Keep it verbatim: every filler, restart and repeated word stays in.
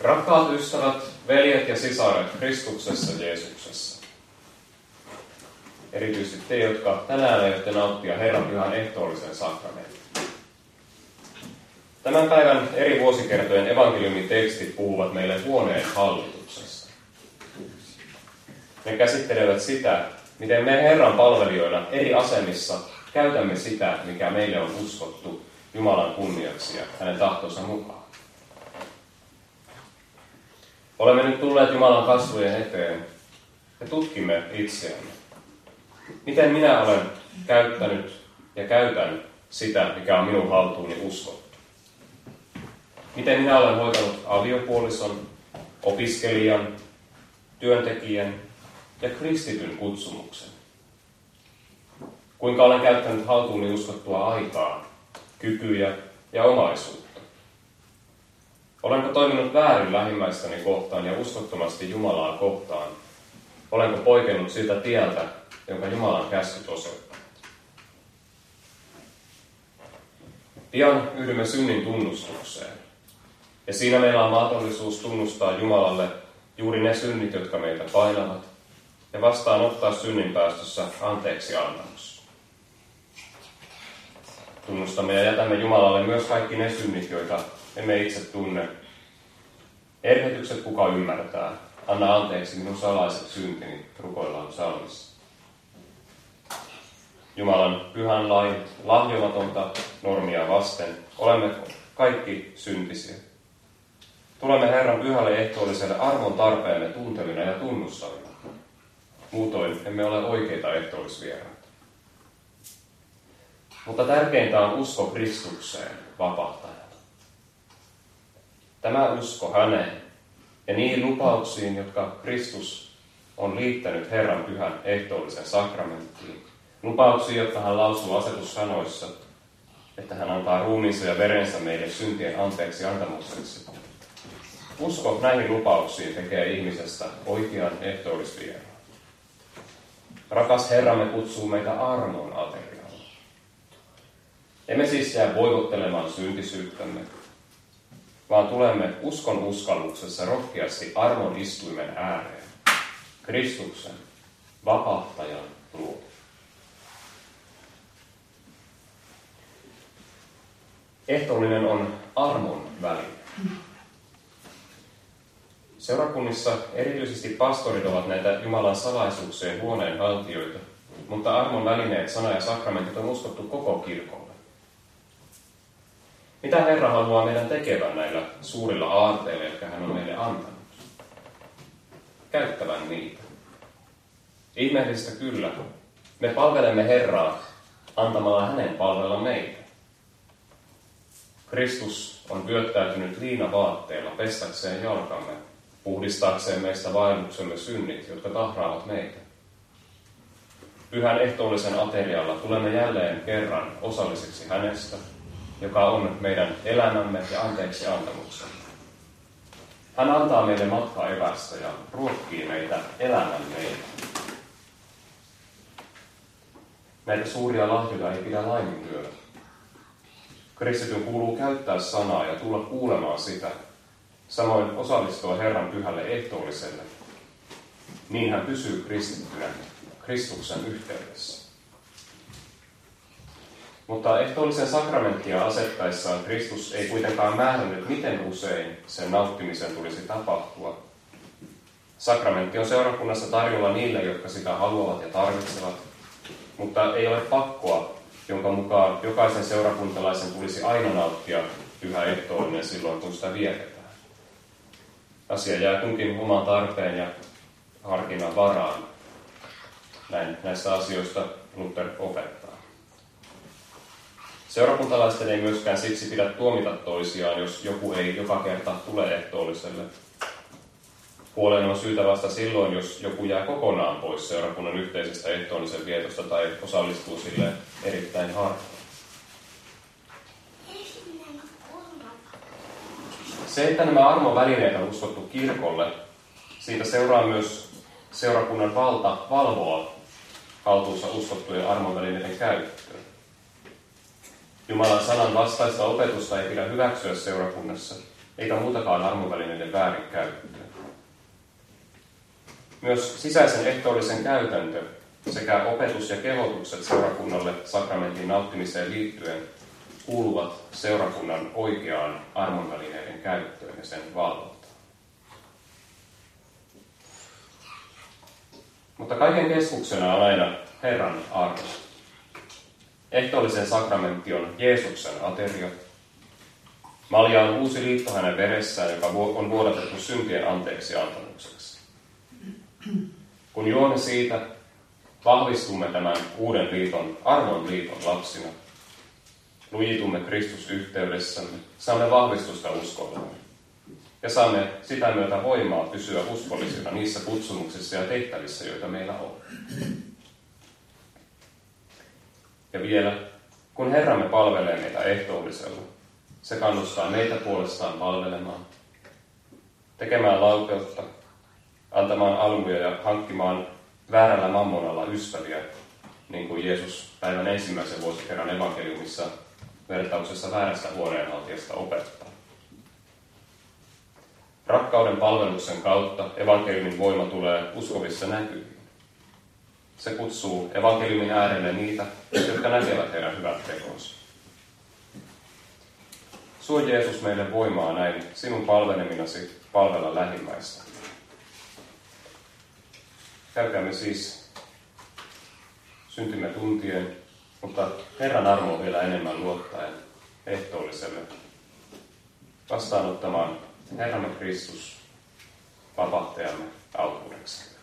Rakkaat ystävät, veljet ja sisaret Kristuksessa Jeesuksessa. Erityisesti te, jotka tänään aiotte nauttia Herran pyhän ehtoollisen sakramentin. Tämän päivän eri vuosikertojen evankeliumitekstit puhuvat meille huoneen hallituksesta. Ne käsittelevät sitä, miten me Herran palvelijoina eri asemissa käytämme sitä, mikä meille on uskottu Jumalan kunniaksi ja hänen tahtonsa mukaan. Olemme nyt tulleet Jumalan kasvojen eteen ja tutkimme itseämme. Miten minä olen käyttänyt ja käytän sitä, mikä on minun haltuuni uskottu? Miten minä olen hoitanut aviopuolison, opiskelijan, työntekijän ja kristityn kutsumuksen? Kuinka olen käyttänyt haltuuni uskottua aikaa, kykyjä ja omaisuutta? Olenko toiminut väärin lähimmäistäni kohtaan ja uskottomasti Jumalaa kohtaan? Olenko poikennut siltä tieltä, jonka Jumalan käskyt osoittavat? Pian yhdymme synnin tunnustukseen. Ja siinä meillä on mahdollisuus tunnustaa Jumalalle juuri ne synnit, jotka meitä painavat, ja vastaanottaa synnin päästössä anteeksi antamus. Tunnustamme ja jätämme Jumalalle myös kaikki ne synnit, joita emme itse tunne. Erhetykset kuka ymmärtää. Anna anteeksi minun salaiset syntini, rukoillaan psalmissa. Jumalan pyhän lain lahjomatonta normia vasten olemme kaikki syntisiä. Tulemme Herran pyhälle ehtoolliselle armon tarpeemme tuntevina ja tunnustavina. Muutoin emme ole oikeita ehtoollisvieraita. Mutta tärkeintä on usko Kristukseen, vapahtajana. Tämä usko häneen ja niihin lupauksiin, jotka Kristus on liittänyt Herran pyhän ehtoollisen sakramenttiin. Lupauksiin, jotka hän lausuu asetussanoissa, että hän antaa ruumiinsa ja verensä meille syntien anteeksi antamukseksi. Usko näihin lupauksiin tekee ihmisestä oikean ehtoollisvieraan. Rakas Herramme kutsuu meitä armon aterialle. Emme siis jää voivottelemaan syntisyyttämme, vaan tulemme uskon uskalluksessa rohkeasti armon istuimen ääreen, Kristuksen, vapahtajan luo. Ehtoollinen on armon väline. Seurakunnissa erityisesti pastorit ovat näitä Jumalan salaisuuksien huoneen haltijoita, mutta armon välineet, sana ja sakramentit on uskottu koko kirkolle. Mitä Herra haluaa meidän tekevän näillä suurilla aarteilla, jotka hän on meille antanut? Käyttävän niitä. Ihmeellistä kyllä. Me palvelemme Herraa antamalla hänen palvella meitä. Kristus on vyöttäytynyt liinavaatteella pestäkseen jalkamme, puhdistaakseen meistä vaelluksemme synnit, jotka tahraavat meitä. Pyhän ehtoollisen aterialla tulemme jälleen kerran osalliseksi hänestä, joka on meidän elämämme ja anteeksi antamuksemme. Hän antaa meille matkaevästä ja ruokkii meitä elämän meitä. Näitä suuria lahjoja ei pidä laiminlyödä. Kristityn kuuluu käyttää sanaa ja tulla kuulemaan sitä, samoin osallistua Herran pyhälle ehtoolliselle. Niin hän pysyy kristittynä Kristuksen yhteydessä. Mutta ehtoollisen sakramenttia asettaessaan Kristus ei kuitenkaan määrännyt, miten usein sen nauttimisen tulisi tapahtua. Sakramentti on seurakunnassa tarjolla niille, jotka sitä haluavat ja tarvitsevat, mutta ei ole pakkoa, jonka mukaan jokaisen seurakuntalaisen tulisi aina nauttia pyhä ehtoollinen silloin, kun sitä vietetään. Asia jää kunkin oman tarpeen ja harkinnan varaan. Näin näistä asioista Luther opettaa. Seurakuntalaisten ei myöskään siksi pidä tuomita toisiaan, jos joku ei joka kerta tule ehtoolliselle. Huolen on syytä vasta silloin, jos joku jää kokonaan pois seurakunnan yhteisestä ehtoollisen vietosta tai osallistuu sille erittäin harvoin. Se, että nämä armon välineet on uskottu kirkolle, siitä seuraa myös seurakunnan valta valvoa haltuunsa uskottujen armon välineiden käyttöön. Jumalan sanan vastaista opetusta ei pidä hyväksyä seurakunnassa, eikä muutakaan armonvälineiden väärinkäyttöä. Myös sisäisen ehtoollisen käytäntö sekä opetus ja kehotukset seurakunnalle sakramentin nauttimiseen liittyen kuuluvat seurakunnan oikeaan armonvälineiden käyttöön ja sen valvontaan. Mutta kaiken keskuksena on aina Herran armo. Ehtoollisen sakramentti on Jeesuksen ateria. Malja on uusi liitto hänen veressään, joka on vuodatettu syntien anteeksi antamukseksi. Kun juomme siitä, vahvistumme tämän uuden liiton, armon liiton lapsina. Lujitumme Kristus-yhteydessämme, saamme vahvistusta uskollamme. Ja saamme sitä myötä voimaa pysyä uskollisina niissä kutsumuksissa ja tehtävissä, joita meillä on. Ja vielä, kun Herramme palvelee meitä ehtoollisella, se kannustaa meitä puolestaan palvelemaan, tekemään laupeutta, antamaan almuja ja hankkimaan väärällä mammonalla ystäviä, niin kuin Jeesus päivän ensimmäisen vuosikerran evankeliumissa vertauksessa väärästä huoneenhaltijasta opettaa. Rakkauden palveluksen kautta evankeliumin voima tulee uskovissa näkyviin. Se kutsuu evankeliumin äärelle niitä, jotka näkevät heidän hyvät tekonsa. Suo Jeesus meille voimaa näin sinun palveleminasi palvella lähimmäistä. Käykäämme siis syntimme tuntien, mutta Herran armoon vielä enemmän luottaen ehtoolliselle vastaanottamaan Herramme Kristus vapahtajamme autuudeksi.